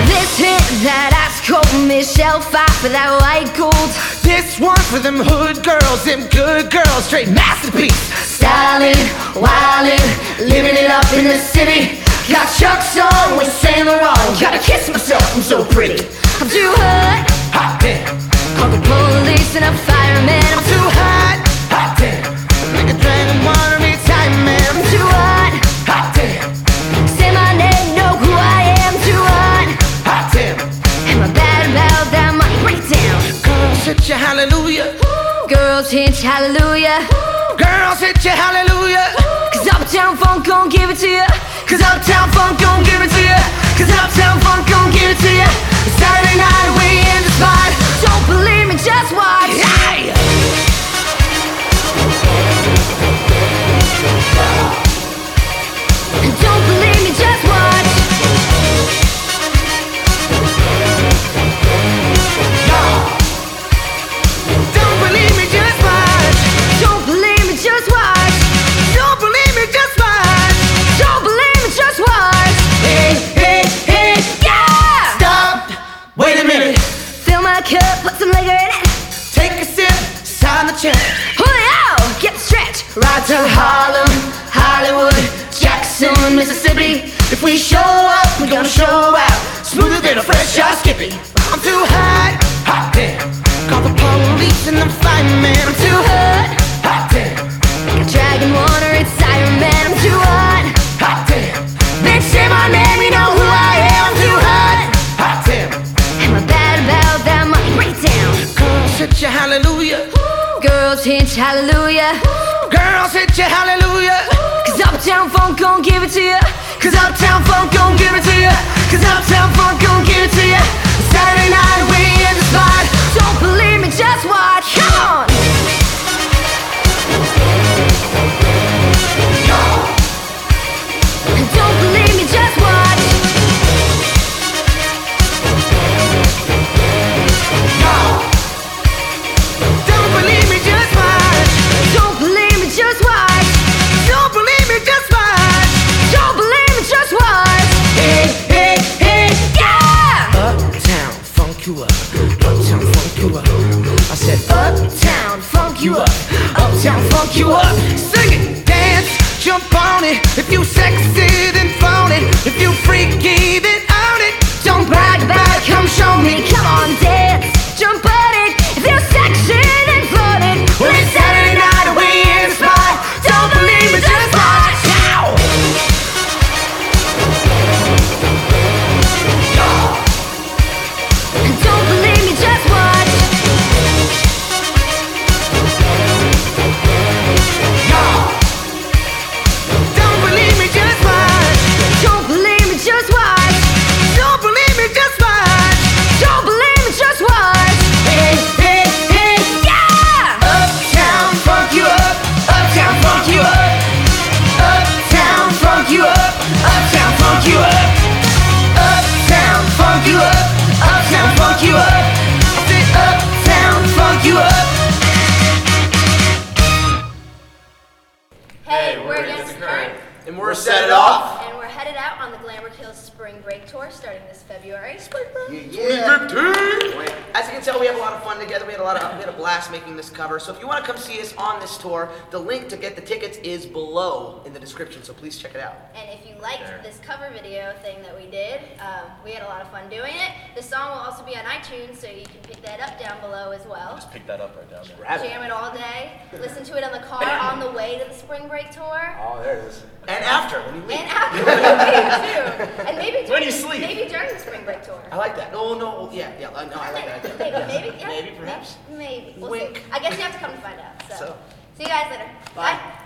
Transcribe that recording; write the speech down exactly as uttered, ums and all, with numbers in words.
This hit, that ice cold Michelle fight for that white gold. This one for them hood girls, them good girls, straight masterpiece. Styling, wildin', living it up in the city. Got Chuck's on with Saint Laurent. Gotta kiss myself, I'm so pretty. I'm too hot, Hot damn, call the police and a fireman. I'm too hot, hot damn. Make a dragon wanna be time, man. I'm too hot, Hot damn, say my name, know who I am. Too hot, hot damn. am I bad about that money? Break it down. Girls hit you hallelujah. Girls hit hallelujah. Girls hit you hallelujah. Cause Uptown Funk gon' give it to you. Cause Uptown Funk gon' give it to you. Cause Uptown Funk gon' give it to you. Saturday night we in the spot. Don't believe me, just watch. Hey! Don't believe me, just watch. Don't believe me, just watch. Don't believe me, just watch. Don't believe me, just watch. Don't believe me, just watch. Hey, hey, hey. Yeah! Stop. Wait a minute. Fill my cup, put some liquor in it. Take a sip, sign the check. Pull it out, get the stretch. Ride to Harlem, Hollywood, Jackson, Mississippi. If we show up, we gonna show out. Smoother than a fresh shot Skippy. I'm too hot, hot damn. Call the police and the fireman. I'm too hot, hot damn. Like a dragon water, it's Iron Man. I'm too hot. Hot damn. Bitch, say my name, you know who I am. I'm too hot, hot damn. Am I bad about that money? Break it down. Girls hit you hallelujah. Girls hit hallelujah. Girls hit you hallelujah. Cause Uptown Funk gon' give it to you. Cause Uptown Funk gon' give it to you. Cause Uptown Funk gon' give it to you. Saturday night we in the spot. Don't believe me, just watch. Come on. Don't believe me, just watch. Don't believe me, just watch. Don't believe me, just watch. Don't believe me, just watch. Don't believe me, just watch. Hey, hey, hey. Yeah! Uptown funk you up. Uptown funk you up. I said uptown funk you up. Uptown funk you up. Sing it, dance, jump on it. If you sexy, then phone it. If you freaky, then own it. Don't brag about it, come show me. Come on, dance, jump on it. If you're sexy, then float it. Well, it's Saturday night and we in the spot. Don't believe me, just watch. Ow! Don't believe me, just watch. Don't believe me, just watch. Don't believe me, just watch. Don't believe me, just watch. Don't believe me, just watch. Hey, hey, hey. Yeah! Uptown funk you up. Uptown funk you up. Uptown funk you up. Uptown funk you up. Uptown funk you up. Uptown funk you up. I said uptown funk you up. Hey, we're Against the Current, And we're set it off. and we're headed out on the Glamour Kills Spring Break Tour starting this February. Spring break. Yeah. As you can tell, we have a lot of fun together. We had a lot of we had a blast making this cover. So if you want to come see us on this tour, the link to get the tickets is below in the description. So please check it out. And if you liked this cover video thing that we did, um, we had a lot of fun doing it. The song will also be on iTunes, so you can pick that up down below as well. Just pick that up right down there. Grab it. Jam it all day. Listen to it on the car on the way to the Spring Break Tour. Oh, there it is. And after, when you leave. And after we leave, too. And maybe during, When you sleep. maybe during the Spring Break Tour. I like that. No, no, yeah, yeah. uh, No, I like that idea. Maybe, Yeah. maybe, yeah. Maybe, perhaps. Maybe. We'll Wink. see. I guess you have to come to find out. So, So. see you guys later. Bye. Bye.